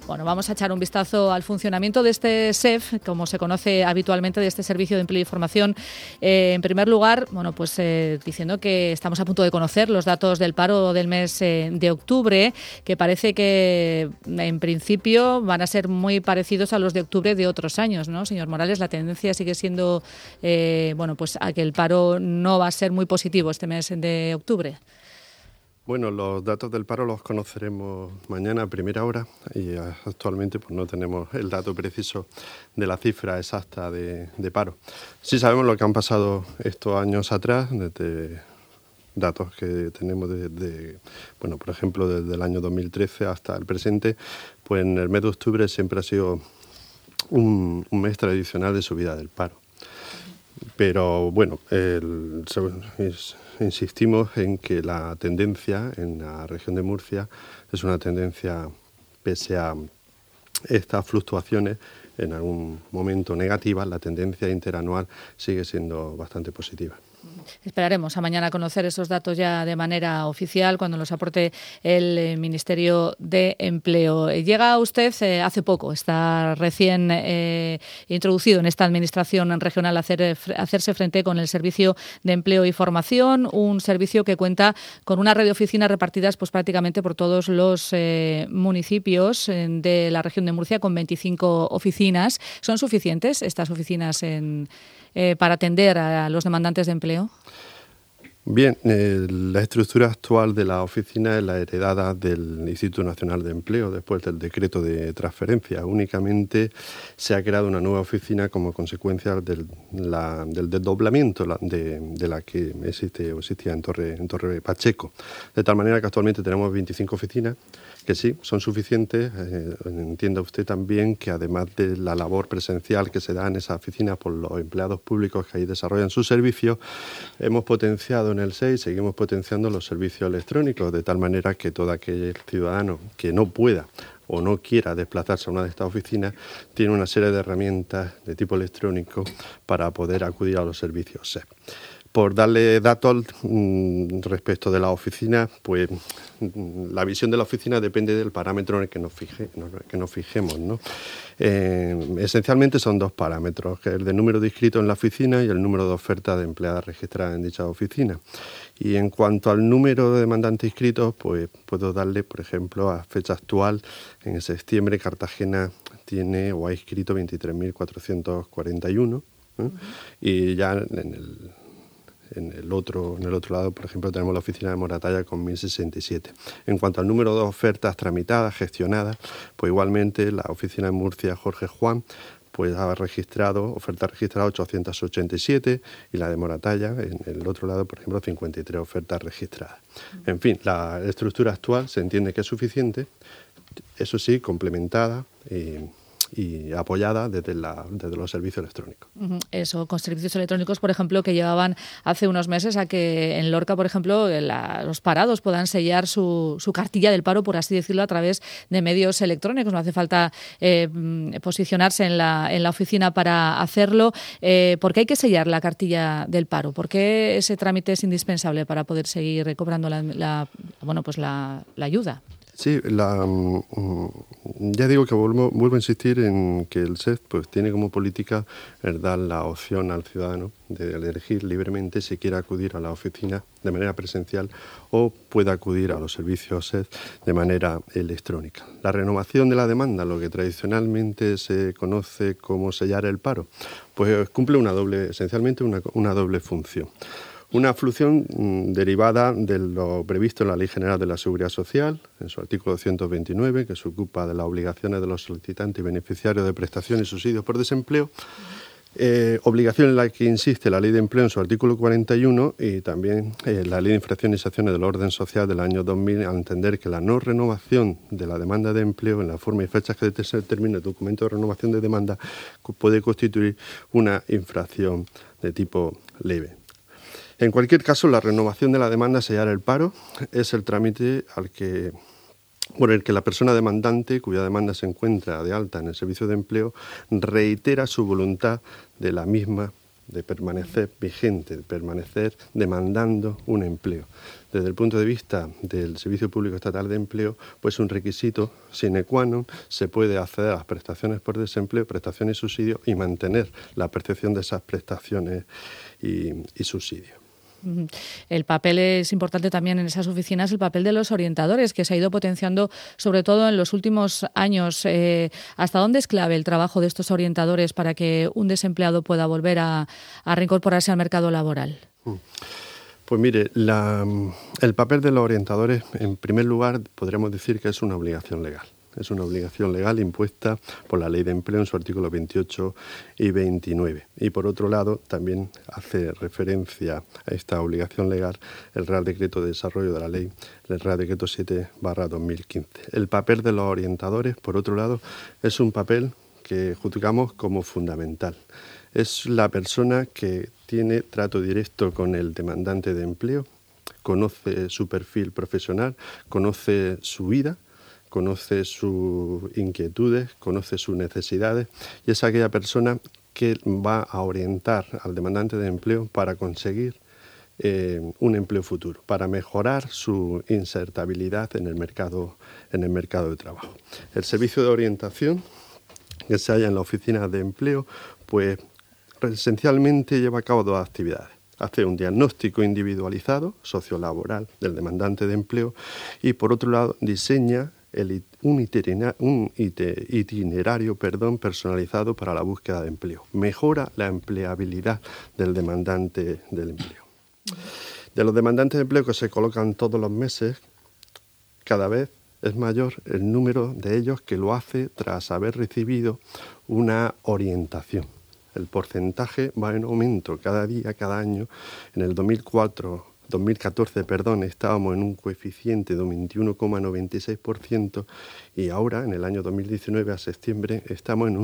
Bueno, vamos a echar un vistazo al funcionamiento de este SEF, como se conoce habitualmente, de este Servicio de Empleo y Formación. En primer lugar, bueno, pues diciendo que estamos a punto de conocer los datos del paro del mes de octubre, que parece que en principio van a ser muy parecidos a los de octubre de otros años, ¿no, señor Morales? La tendencia sigue siendo, bueno, pues a que el paro no va a ser muy positivo este mes de octubre. Bueno, los datos del paro los conoceremos mañana a primera hora y actualmente pues no tenemos el dato preciso de la cifra exacta de paro. Sí sabemos lo que han pasado estos años atrás, desde datos que tenemos bueno, por ejemplo, desde el año 2013 hasta el presente, pues en el mes de octubre siempre ha sido un mes tradicional de subida del paro. Pero bueno, insistimos en que la tendencia en la región de Murcia es una tendencia, pese a estas fluctuaciones en algún momento negativas, la tendencia interanual sigue siendo bastante positiva. Esperaremos a mañana conocer esos datos ya de manera oficial cuando los aporte el Ministerio de Empleo. Llega usted hace poco, está recién introducido en esta administración regional a hacerse frente con el Servicio de Empleo y Formación, un servicio que cuenta con una red de oficinas repartidas pues prácticamente por todos los municipios de la región de Murcia, con 25 oficinas. ¿Son suficientes estas oficinas para atender a los demandantes de empleo? Bien, la estructura actual de la oficina es la heredada del Instituto Nacional de Empleo después del decreto de transferencia. Únicamente se ha creado una nueva oficina como consecuencia del desdoblamiento de la que existía en Torre Pacheco. De tal manera que actualmente tenemos 25 oficinas que sí, son suficientes. Entienda usted también que además de la labor presencial que se da en esas oficinas por los empleados públicos que ahí desarrollan sus servicios, hemos potenciado en el SEI, seguimos potenciando los servicios electrónicos, de tal manera que todo aquel ciudadano que no pueda o no quiera desplazarse a una de estas oficinas, tiene una serie de herramientas de tipo electrónico para poder acudir a los servicios SEP. Por darle datos respecto de la oficina, pues la visión de la oficina depende del parámetro en el que nos fijemos, ¿no? Esencialmente son dos parámetros, que es el de número de inscritos en la oficina y el número de ofertas de empleadas registradas en dicha oficina. Y en cuanto al número de demandantes inscritos, pues puedo darle, por ejemplo, a fecha actual, en septiembre Cartagena tiene o ha inscrito 23.441, ¿eh? Y ya en el otro lado, por ejemplo, tenemos la oficina de Moratalla con 1.067. En cuanto al número de ofertas tramitadas, gestionadas, pues igualmente la oficina de Murcia Jorge Juan pues ha registrado, ofertas registradas 887 y la de Moratalla, en el otro lado, por ejemplo, 53 ofertas registradas. En fin, la estructura actual se entiende que es suficiente, eso sí, complementada y apoyada desde los servicios electrónicos. Eso, con servicios electrónicos, por ejemplo, que llevaban hace unos meses a que en Lorca, por ejemplo, los parados puedan sellar su cartilla del paro, por así decirlo, a través de medios electrónicos. No hace falta posicionarse en la oficina para hacerlo. ¿Por qué hay que sellar la cartilla del paro? ¿Por qué ese trámite es indispensable para poder seguir cobrando la ayuda? Sí, ya digo que vuelvo a insistir en que el SEF pues tiene como política el dar la opción al ciudadano de elegir libremente si quiere acudir a la oficina de manera presencial o puede acudir a los servicios SEF de manera electrónica. La renovación de la demanda, lo que tradicionalmente se conoce como sellar el paro, pues cumple esencialmente una doble función. Una función derivada de lo previsto en la Ley General de la Seguridad Social, en su artículo 129, que se ocupa de las obligaciones de los solicitantes y beneficiarios de prestaciones y subsidios por desempleo, obligación en la que insiste la Ley de Empleo en su artículo 41 y también la Ley de Infracciones y Sanciones del Orden Social del año 2000, al entender que la no renovación de la demanda de empleo en la forma y fechas que se determine el documento de renovación de demanda puede constituir una infracción de tipo leve. En cualquier caso, la renovación de la demanda, sellar el paro, es el trámite por el que la persona demandante, cuya demanda se encuentra de alta en el servicio de empleo, reitera su voluntad de la misma de permanecer vigente, de permanecer demandando un empleo. Desde el punto de vista del Servicio Público Estatal de Empleo, pues un requisito sine qua non, se puede acceder a las prestaciones por desempleo, prestaciones y subsidios y mantener la percepción de esas prestaciones y subsidios. El papel es importante también en esas oficinas, el papel de los orientadores, que se ha ido potenciando sobre todo en los últimos años. ¿Hasta dónde es clave el trabajo de estos orientadores para que un desempleado pueda volver a reincorporarse al mercado laboral? Pues mire, el papel de los orientadores, en primer lugar, podríamos decir que es una obligación legal. Es una obligación legal impuesta por la Ley de Empleo en su artículo 28 y 29. Y por otro lado, también hace referencia a esta obligación legal el Real Decreto de Desarrollo de la Ley, el Real Decreto 7/2015. El papel de los orientadores, por otro lado, es un papel que juzgamos como fundamental. Es la persona que tiene trato directo con el demandante de empleo, conoce su perfil profesional, conoce su vida, conoce sus inquietudes, conoce sus necesidades y es aquella persona que va a orientar al demandante de empleo para conseguir un empleo futuro, para mejorar su insertabilidad en el mercado de trabajo. El servicio de orientación que se halla en la oficina de empleo, pues esencialmente lleva a cabo dos actividades. Hace un diagnóstico individualizado, sociolaboral, del demandante de empleo y, por otro lado, diseña un itinerario personalizado para la búsqueda de empleo. Mejora la empleabilidad del demandante del empleo. De los demandantes de empleo que se colocan todos los meses, cada vez es mayor el número de ellos que lo hace tras haber recibido una orientación. El porcentaje va en aumento cada día, cada año. En el 2014, estábamos en un coeficiente de 21,96% y ahora, en el año 2019, a septiembre, estamos en un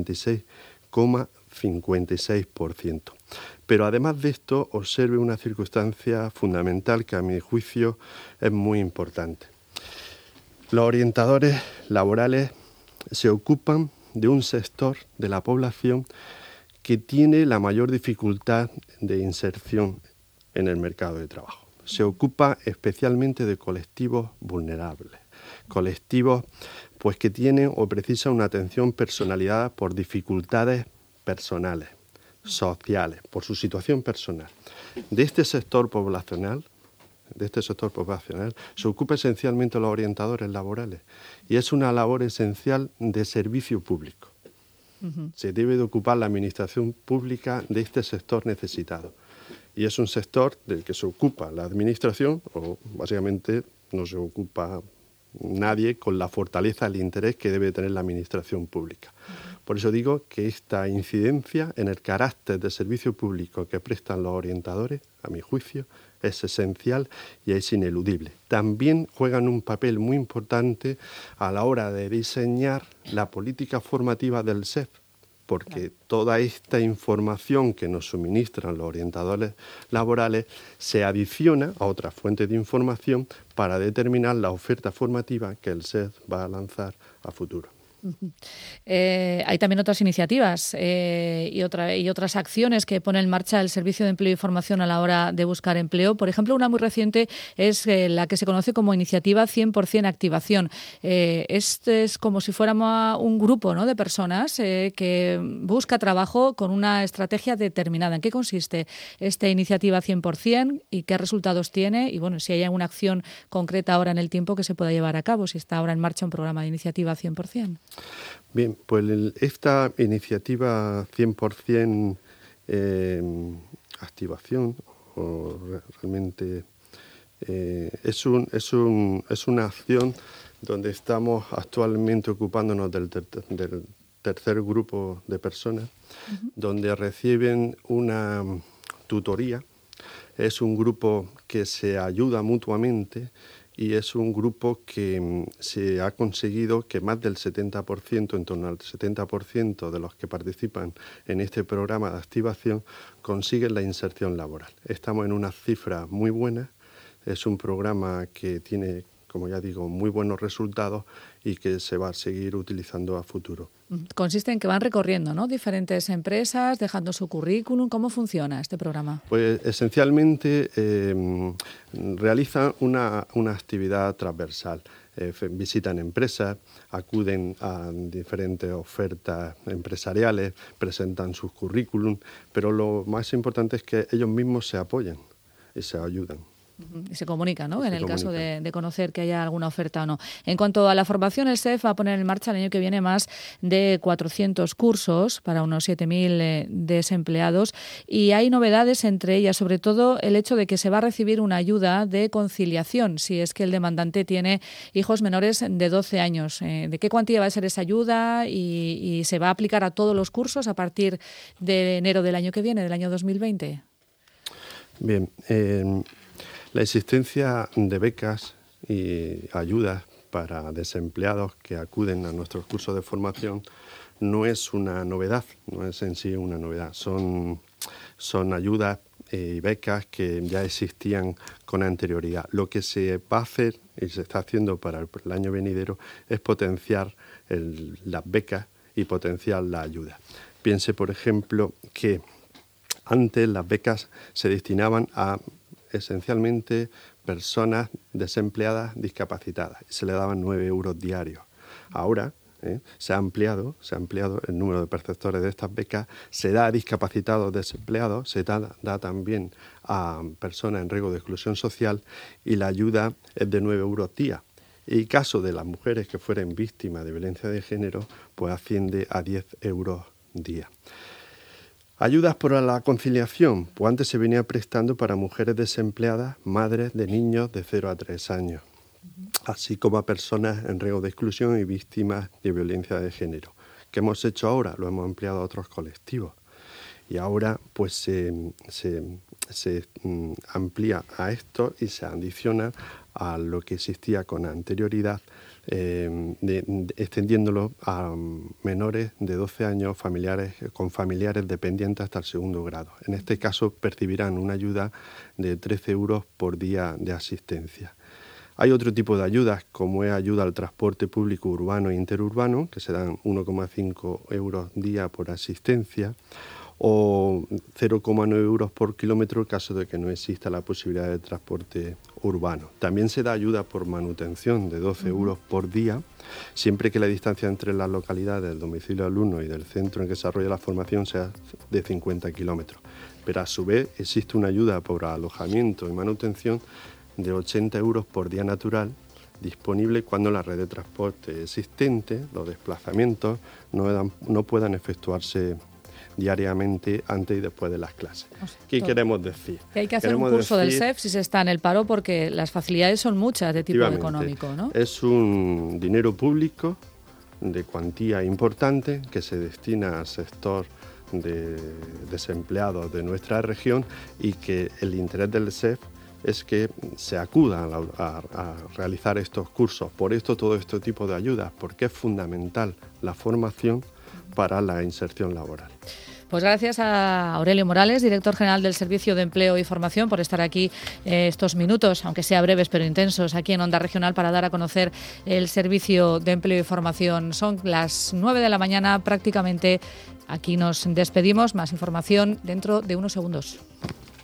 66,56%. Pero además de esto, observe una circunstancia fundamental que a mi juicio es muy importante. Los orientadores laborales se ocupan de un sector de la población que tiene la mayor dificultad de inserción en el mercado de trabajo. Se ocupa especialmente de colectivos vulnerables, colectivos pues que tienen o precisan una atención personalizada por dificultades personales, sociales, por su situación personal. De este sector poblacional se ocupa esencialmente los orientadores laborales y es una labor esencial de servicio público. Se debe de ocupar la administración pública de este sector necesitado. Y es un sector del que se ocupa la administración, o básicamente no se ocupa nadie con la fortaleza, el interés que debe tener la administración pública. Por eso digo que esta incidencia en el carácter de servicio público que prestan los orientadores, a mi juicio, es esencial y es ineludible. También juegan un papel muy importante a la hora de diseñar la política formativa del SEF, porque toda esta información que nos suministran los orientadores laborales se adiciona a otras fuentes de información para determinar la oferta formativa que el SEF va a lanzar a futuro. Hay también otras iniciativas y otras acciones que pone en marcha el Servicio de Empleo y Formación a la hora de buscar empleo. Por ejemplo, una muy reciente es la que se conoce como Iniciativa 100% Activación. Este es como si fuéramos un grupo, ¿no?, de personas que busca trabajo con una estrategia determinada. ¿En qué consiste esta Iniciativa 100% y qué resultados tiene? Y bueno, si hay alguna acción concreta ahora en el tiempo que se pueda llevar a cabo, si está ahora en marcha un programa de Iniciativa 100%. Bien, pues esta iniciativa 100% activación, o realmente es una acción donde estamos actualmente ocupándonos del tercer grupo de personas, donde reciben una tutoría. Es un grupo que se ayuda mutuamente y es un grupo que se ha conseguido que más del 70%, en torno al 70% de los que participan en este programa de activación consiguen la inserción laboral. Estamos en unas cifras muy buenas, es un programa que tiene como ya digo, muy buenos resultados y que se va a seguir utilizando a futuro. Consiste en que van recorriendo, ¿no?, diferentes empresas, dejando su currículum. ¿Cómo funciona este programa? Pues esencialmente realizan una actividad transversal. Visitan empresas, acuden a diferentes ofertas empresariales, presentan sus currículum, pero lo más importante es que ellos mismos se apoyan y se ayudan. Y se comunica, ¿no?, en el caso de conocer que haya alguna oferta o no. En cuanto a la formación, el SEF va a poner en marcha el año que viene más de 400 cursos para unos 7.000 desempleados, y hay novedades, entre ellas sobre todo el hecho de que se va a recibir una ayuda de conciliación si es que el demandante tiene hijos menores de 12 años. ¿De qué cuantía va a ser esa ayuda y se va a aplicar a todos los cursos a partir de enero del año que viene, del año 2020? Bien, la existencia de becas y ayudas para desempleados que acuden a nuestros cursos de formación no es una novedad, no es en sí una novedad. Son ayudas y becas que ya existían con anterioridad. Lo que se va a hacer y se está haciendo para el año venidero es potenciar las becas y potenciar la ayuda. Piense, por ejemplo, que antes las becas se destinaban a esencialmente personas desempleadas discapacitadas y se le daban 9 euros diarios. Ahora se ha ampliado el número de perceptores de estas becas, se da a discapacitados desempleados, se da también a personas en riesgo de exclusión social, y la ayuda es de 9 euros día. Y en caso de las mujeres que fueren víctimas de violencia de género, pues asciende a 10 euros día. Ayudas por la conciliación, pues antes se venía prestando para mujeres desempleadas, madres de niños de 0 a 3 años, así como a personas en riesgo de exclusión y víctimas de violencia de género. ¿Qué hemos hecho ahora? Lo hemos ampliado a otros colectivos. Y ahora pues se amplía a esto y se adiciona a lo que existía con anterioridad, extendiéndolo a menores de 12 años con familiares dependientes hasta el segundo grado. En este caso percibirán una ayuda de 13 euros por día de asistencia. Hay otro tipo de ayudas, como es ayuda al transporte público urbano e interurbano, que se dan 1,5 euros día por asistencia, o 0,9 euros por kilómetro en caso de que no exista la posibilidad de transporte urbano. También se da ayuda por manutención de 12 euros por día, siempre que la distancia entre las localidades del domicilio del alumno y del centro en que se desarrolla la formación sea de 50 kilómetros. Pero a su vez existe una ayuda por alojamiento y manutención de 80 euros por día natural, disponible cuando la red de transporte existente, los desplazamientos, no puedan efectuarse diariamente antes y después de las clases. ¿Qué queremos decir? Que hay que hacer un curso del SEF si se está en el paro, porque las facilidades son muchas de tipo económico, ¿no? Es un dinero público de cuantía importante que se destina al sector de desempleados de nuestra región, y que el interés del SEF es que se acuda a realizar estos cursos. Por esto todo este tipo de ayudas, porque es fundamental la formación para la inserción laboral. Pues gracias a Aurelio Morales, director general del Servicio de Empleo y Formación, por estar aquí estos minutos, aunque sea breves pero intensos, aquí en Onda Regional para dar a conocer el Servicio de Empleo y Formación. Son las 9 de la mañana prácticamente. Aquí nos despedimos. Más información dentro de unos segundos.